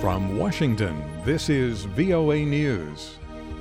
From Washington, this is VOA News.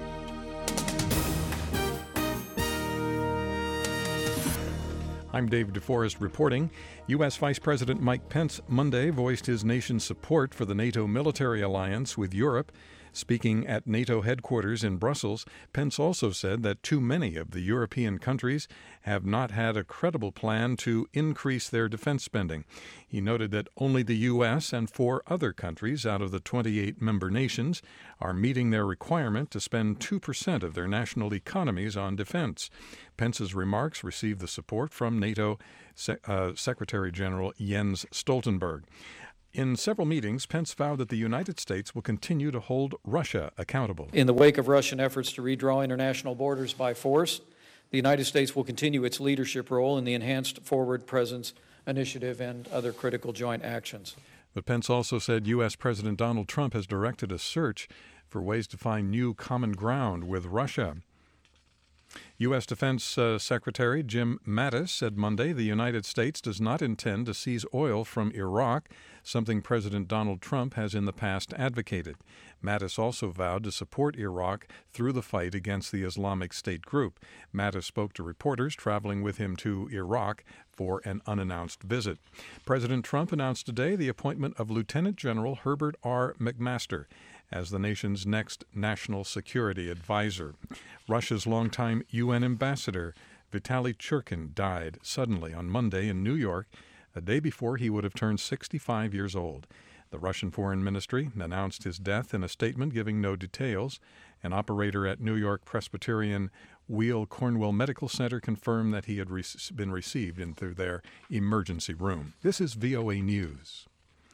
I'm Dave DeForest reporting. U.S. Vice President Mike Pence Monday voiced his nation's support for the NATO military alliance with Europe. Speaking at NATO headquarters in Brussels, Pence also said that too many of the European countries have not had a credible plan to increase their defense spending. He noted that only the U.S. and 4 other countries out of the 28 member nations are meeting their requirement to spend 2% of their national economies on defense. Pence's remarks received the support from NATO Secretary General Jens Stoltenberg. In several meetings, Pence vowed that the United States will continue to hold Russia accountable. In the wake of Russian efforts to redraw international borders by force, the United States will continue its leadership role in the Enhanced Forward Presence Initiative and other critical joint actions. But Pence also said U.S. President Donald Trump has directed a search for ways to find new common ground with Russia. U.S. Defense Secretary Jim Mattis said Monday the United States does not intend to seize oil from Iraq, something President Donald Trump has in the past advocated. Mattis also vowed to support Iraq through the fight against the Islamic State group. Mattis spoke to reporters traveling with him to Iraq for an unannounced visit. President Trump announced today the appointment of Lieutenant General Herbert R. McMaster as the nation's next national security advisor. Russia's longtime UN ambassador, Vitaly Churkin, died suddenly on Monday in New York, a day before he would have turned 65 years old. The Russian Foreign Ministry announced his death in a statement giving no details. An operator at New York Presbyterian Weill Cornwell Medical Center confirmed that he had been received into their emergency room. This is VOA News.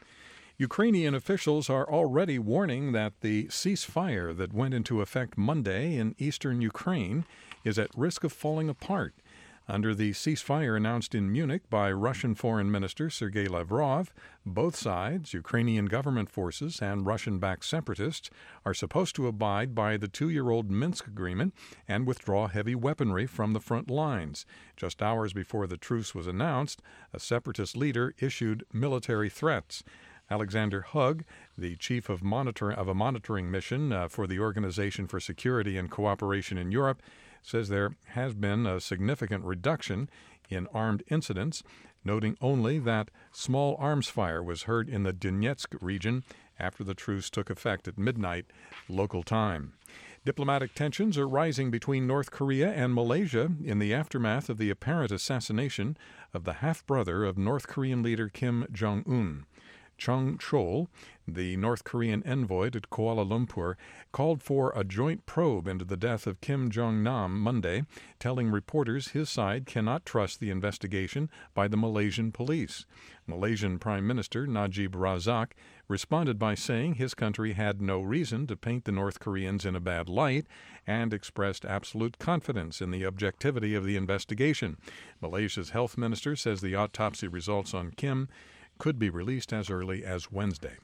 Ukrainian officials are already warning that the ceasefire that went into effect Monday in eastern Ukraine is at risk of falling apart. Under the ceasefire announced in Munich by Russian Foreign Minister Sergei Lavrov, both sides, Ukrainian government forces and Russian-backed separatists, are supposed to abide by the 2-year-old Minsk agreement and withdraw heavy weaponry from the front lines. Just hours before the truce was announced, a separatist leader issued military threats. Alexander Hug, the chief of a monitoring mission for the Organization for Security and Cooperation in Europe, says there has been a significant reduction in armed incidents, noting only that small arms fire was heard in the Donetsk region after the truce took effect at midnight local time. Diplomatic tensions are rising between North Korea and Malaysia in the aftermath of the apparent assassination of the half-brother of North Korean leader Kim Jong-un. Chung Chol, the North Korean envoy to Kuala Lumpur, called for a joint probe into the death of Kim Jong-nam Monday, telling reporters his side cannot trust the investigation by the Malaysian police. Malaysian Prime Minister Najib Razak responded by saying his country had no reason to paint the North Koreans in a bad light and expressed absolute confidence in the objectivity of the investigation. Malaysia's health minister says the autopsy results on Kim could be released as early as Wednesday.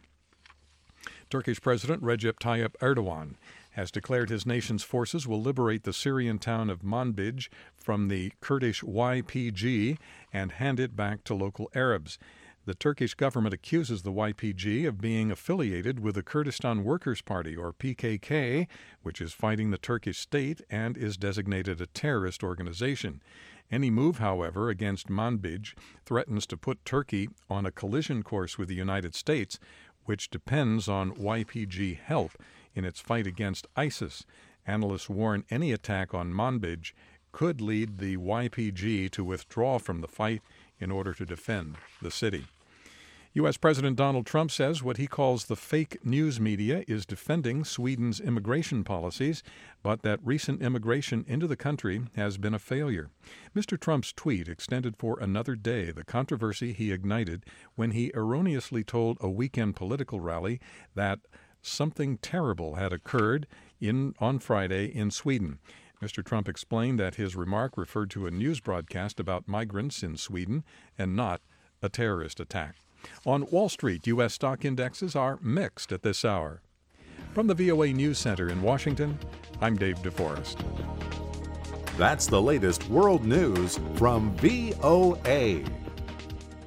Turkish President Recep Tayyip Erdogan has declared his nation's forces will liberate the Syrian town of Manbij from the Kurdish YPG and hand it back to local Arabs. The Turkish government accuses the YPG of being affiliated with the Kurdistan Workers' Party, or PKK, which is fighting the Turkish state and is designated a terrorist organization. Any move, however, against Manbij threatens to put Turkey on a collision course with the United States, which depends on YPG help in its fight against ISIS. Analysts warn any attack on Manbij could lead the YPG to withdraw from the fight in order to defend the city. U.S. President Donald Trump says what he calls the fake news media is defending Sweden's immigration policies, but that recent immigration into the country has been a failure. Mr. Trump's tweet extended for another day the controversy he ignited when he erroneously told a weekend political rally that something terrible had occurred on Friday in Sweden. Mr. Trump explained that his remark referred to a news broadcast about migrants in Sweden and not a terrorist attack. On Wall Street, U.S. stock indexes are mixed at this hour. From the VOA News Center in Washington, I'm Dave DeForest. That's the latest world news from VOA.